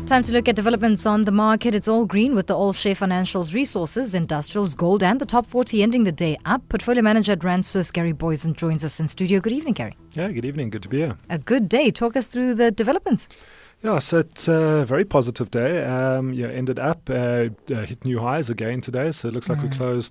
Time to look at developments on the market. It's all green with the All Share Financials, Resources, Industrials, Gold and the top 40 ending the day up. Portfolio manager at Rand Swiss, Gary Boysen, joins us in studio. Good evening, Gary. Yeah, good evening. Good to be here. A good day. Talk us through the developments. Yeah, so it's a very positive day. Ended up, hit new highs again today. So it looks like we closed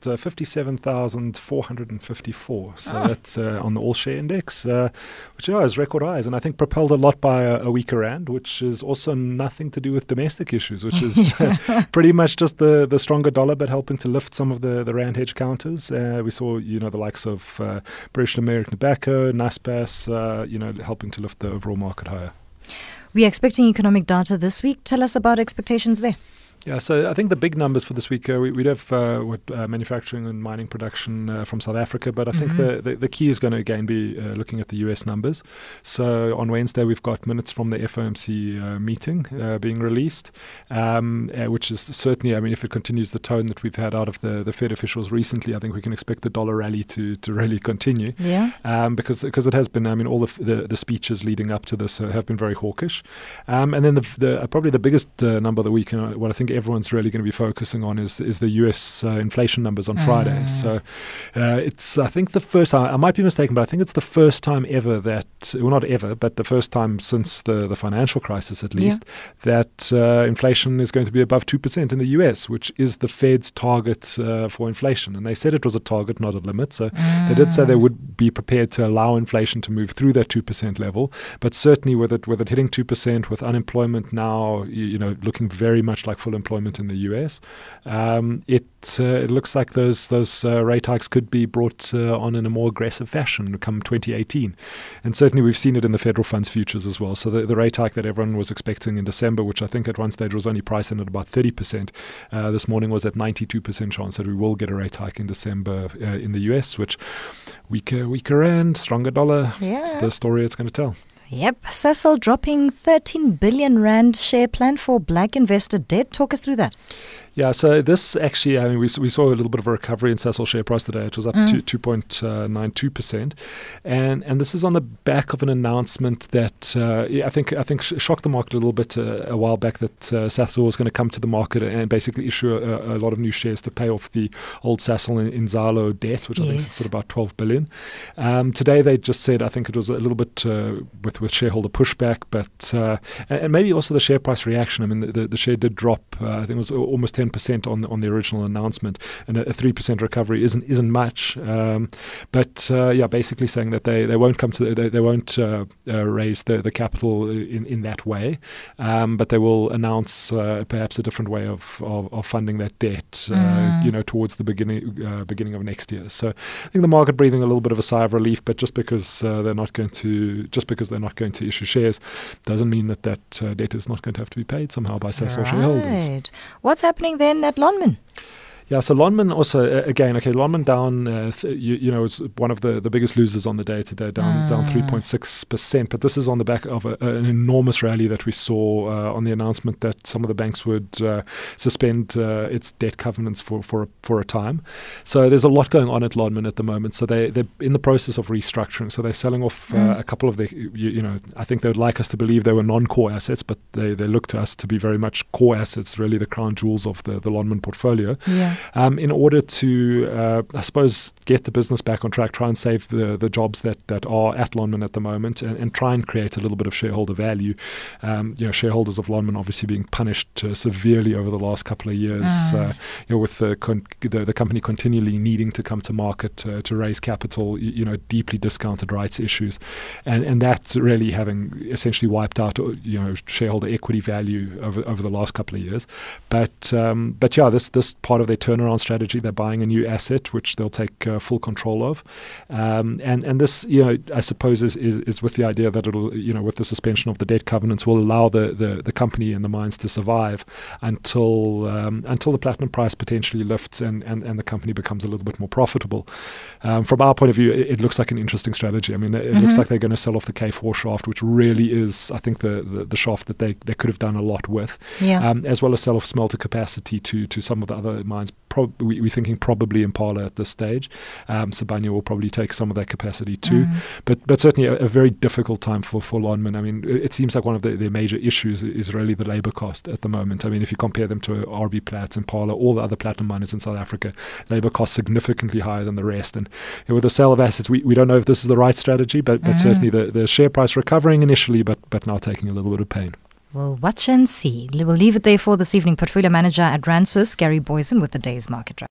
57,454. So that's on the All Share Index, which is record highs. And I think propelled a lot by a weaker rand, which is also nothing to do with domestic issues, which is pretty much just the stronger dollar, but helping to lift some of the rand hedge counters. We saw, the likes of British American Tobacco, Naspers, helping to lift the overall market higher. We are expecting economic data this week. Tell us about expectations there. Yeah, so I think the big numbers for this week, we'd have manufacturing and mining production from South Africa, but I think the key is going to again be looking at the US numbers. So on Wednesday, we've got minutes from the FOMC meeting being released, which is certainly, if it continues the tone that we've had out of the Fed officials recently, I think we can expect the dollar rally to really continue. Yeah. Because it has been, all the speeches leading up to this have been very hawkish. And then probably the biggest number of the week, what I think everyone's really going to be focusing on is the US inflation numbers on Friday. So it's, I think, the first time, I might be mistaken, but I think it's the first time ever not ever, but the first time since the financial crisis at least, that inflation is going to be above 2% in the US, which is the Fed's target for inflation. And they said it was a target, not a limit. So they did say they would be prepared to allow inflation to move through that 2% level. But certainly with it hitting 2%, with unemployment now, looking very much like full employment in the US, it looks like those rate hikes could be brought on in a more aggressive fashion come 2018. And certainly we've seen it in the federal funds futures as well. So the rate hike that everyone was expecting in December, which I think at one stage was only priced in at about 30%, this morning was at 92% chance that we will get a rate hike in December in the US, which weaker rand, stronger dollar. Yeah. It's the story it's going to tell. Yep. Sasol dropping 13 billion rand share plan for black investor debt. Talk us through that. Yeah, so this actually, we saw a little bit of a recovery in Sasol share price today. It was up to 2.92%. And this is on the back of an announcement that I think shocked the market a little bit a while back, that Sasol was going to come to the market and basically issue a lot of new shares to pay off the old Sasol and Inzalo debt, which I think is sort of about 12 billion. Today they just said, I think it was a little bit with shareholder pushback, but and maybe also the share price reaction. The share did drop, I think it was almost 10% on the original announcement, and a 3% recovery isn't much. Basically saying that they won't come to they won't raise the capital in that way, but they will announce perhaps a different way of funding that debt, towards the beginning of next year. So I think the market breathing a little bit of a sigh of relief, but just because they're not going to issue shares doesn't mean that debt is not going to have to be paid somehow by Sasol shareholders. What's happening then at Lonmin? Yeah, so Lonmin also, Lonmin down, is one of the biggest losers on the day today, down 3.6%. But this is on the back of an enormous rally that we saw on the announcement that some of the banks would suspend its debt covenants for a time. So there's a lot going on at Lonmin at the moment. So they're in the process of restructuring. So they're selling off a couple of the, I think they would like us to believe they were non-core assets, but they look to us to be very much core assets, really the crown jewels of the Lonmin portfolio. Yeah. In order to, I suppose, get the business back on track, try and save the jobs that are at Lonmin at the moment, and try and create a little bit of shareholder value. Shareholders of Lonmin obviously being punished severely over the last couple of years, with the company continually needing to come to market to raise capital, deeply discounted rights issues, and that's really having essentially wiped out, shareholder equity value over the last couple of years. But this part of their turnaround strategy, they're buying a new asset which they'll take full control of, and this, I suppose is with the idea that it'll, with the suspension of the debt covenants, will allow the company and the mines to survive until the platinum price potentially lifts and the company becomes a little bit more profitable. From our point of view, it looks like an interesting strategy. It looks like they're going to sell off the K4 shaft, which really is, I think, the shaft that they could have done a lot with, as well as sell off smelter capacity to some of the other mines, we're thinking probably Impala at this stage. Sibanye will probably take some of that capacity too. But certainly a very difficult time for Lonmin. I mean, it seems like one of their major issues is really the labour cost at the moment. I mean, if you compare them to RB Plats, Impala, all the other platinum miners in South Africa, labour costs significantly higher than the rest. And with the sale of assets, we don't know if this is the right strategy, but certainly the share price recovering initially, but now taking a little bit of pain. We'll watch and see. We'll leave it there for this evening. Portfolio Manager at Rand Swiss, Gary Boysen, with the day's market wrap.